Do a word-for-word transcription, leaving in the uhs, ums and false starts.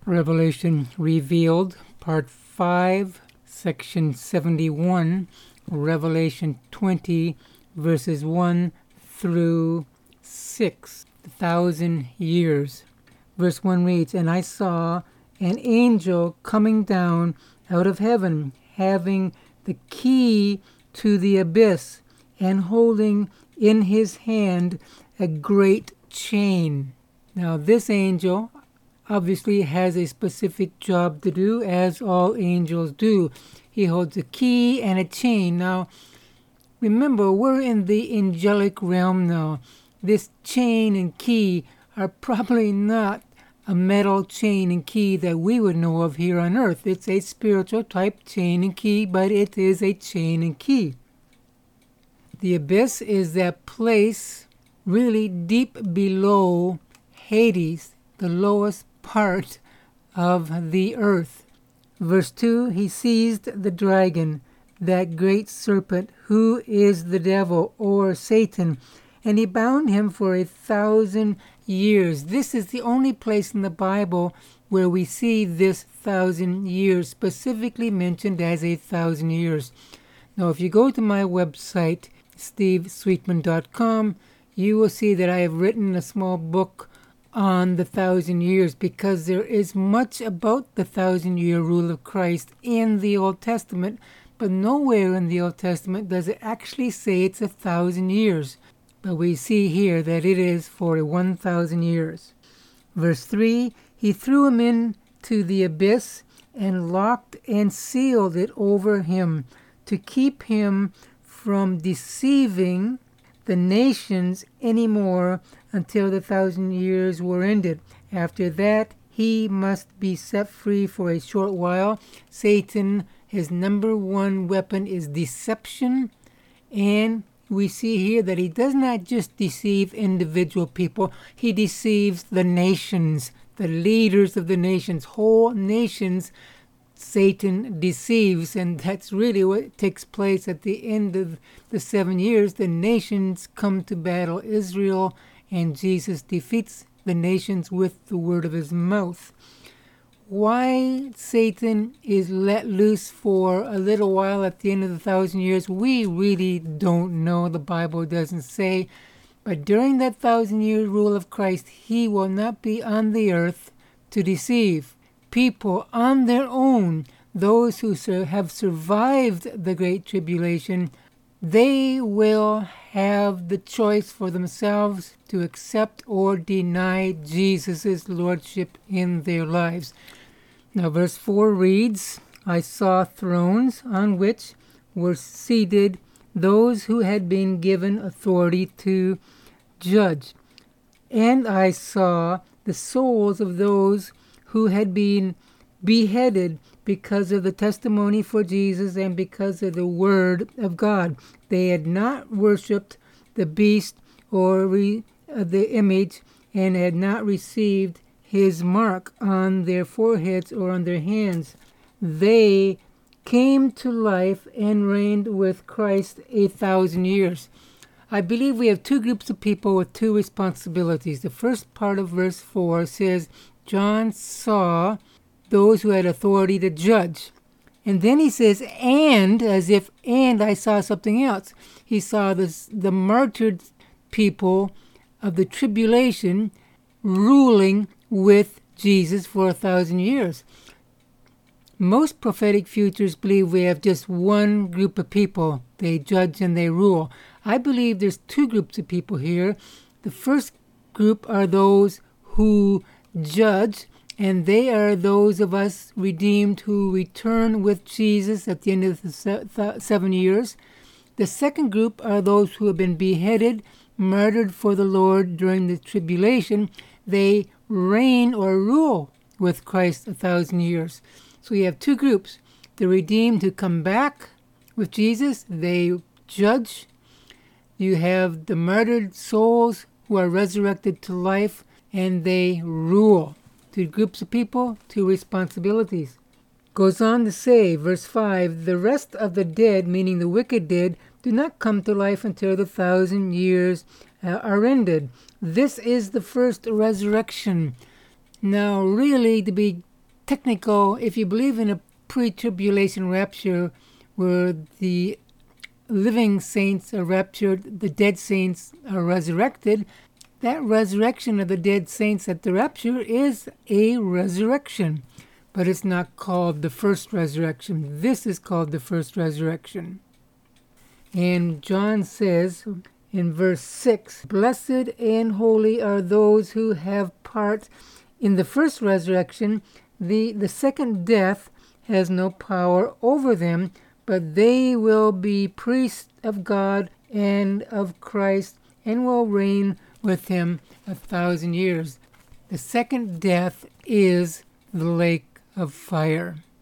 Revelation Revealed, Part five, Section seventy-one, Revelation twenty, verses one through six, the thousand years. Verse one reads, "And I saw an angel coming down out of heaven, having the key to the abyss, and holding in his hand a great chain." Now this angel obviously has a specific job to do, as all angels do. He holds a key and a chain. Now, remember, we're in the angelic realm now. This chain and key are probably not a metal chain and key that we would know of here on earth. It's a spiritual type chain and key, but it is a chain and key. The abyss is that place really deep below Hades, the lowest part of the earth. Verse two, "He seized the dragon, that great serpent, who is the devil, or Satan, and he bound him for a thousand years." This is the only place in the Bible where we see this thousand years specifically mentioned as a thousand years. Now, if you go to my website, steve sweetman dot com, you will see that I have written a small book on the thousand years, because there is much about the thousand year rule of Christ in the Old Testament, but nowhere in the Old Testament does it actually say it's a thousand years. But we see here that it is for one thousand years. Verse three, "He threw him into the abyss and locked and sealed it over him, to keep him from deceiving the nations anymore until the thousand years were ended. After that, he must be set free for a short while." Satan, his number one weapon is deception, and we see here that he does not just deceive individual people, he deceives the nations, the leaders of the nations, whole nations. Satan deceives, and that's really what takes place at the end of the seven years. The nations come to battle Israel, and Jesus defeats the nations with the word of his mouth. Why Satan is let loose for a little while at the end of the thousand years, we really don't know. The Bible doesn't say. But during that thousand year rule of Christ, he will not be on the earth to deceive people on their own. Those who sur- have survived the Great Tribulation, they will have the choice for themselves to accept or deny Jesus' lordship in their lives. Now verse four reads, "I saw thrones on which were seated those who had been given authority to judge. And I saw the souls of those who had been beheaded because of the testimony for Jesus and because of the word of God. They had not worshipped the beast or re, uh, the image, and had not received his mark on their foreheads or on their hands. They came to life and reigned with Christ a thousand years." I believe we have two groups of people with two responsibilities. The first part of verse four says, John saw those who had authority to judge. And then he says, and, as if, and I saw something else. He saw this, the martyred people of the tribulation ruling with Jesus for a thousand years. Most prophetic futures believe we have just one group of people. They judge and they rule. I believe there's two groups of people here. The first group are those who judge, and they are those of us redeemed who return with Jesus at the end of the se- th- seven years. The second group are those who have been beheaded, martyred for the Lord during the tribulation. They reign or rule with Christ a thousand years. So you have two groups. The redeemed who come back with Jesus, they judge. You have the martyred souls who are resurrected to life, and they rule. Two groups of people, two responsibilities. Goes on to say, verse five, "The rest of the dead," meaning the wicked dead, "do not come to life until the thousand years uh, are ended." This is the first resurrection. Now, really, to be technical, if you believe in a pre-tribulation rapture where the living saints are raptured, the dead saints are resurrected, that resurrection of the dead saints at the rapture is a resurrection. But it's not called the first resurrection. This is called the first resurrection. And John says in verse six, "Blessed and holy are those who have part in the first resurrection. The, the second death has no power over them, but they will be priests of God and of Christ and will reign with him a thousand years." The second death is the lake of fire.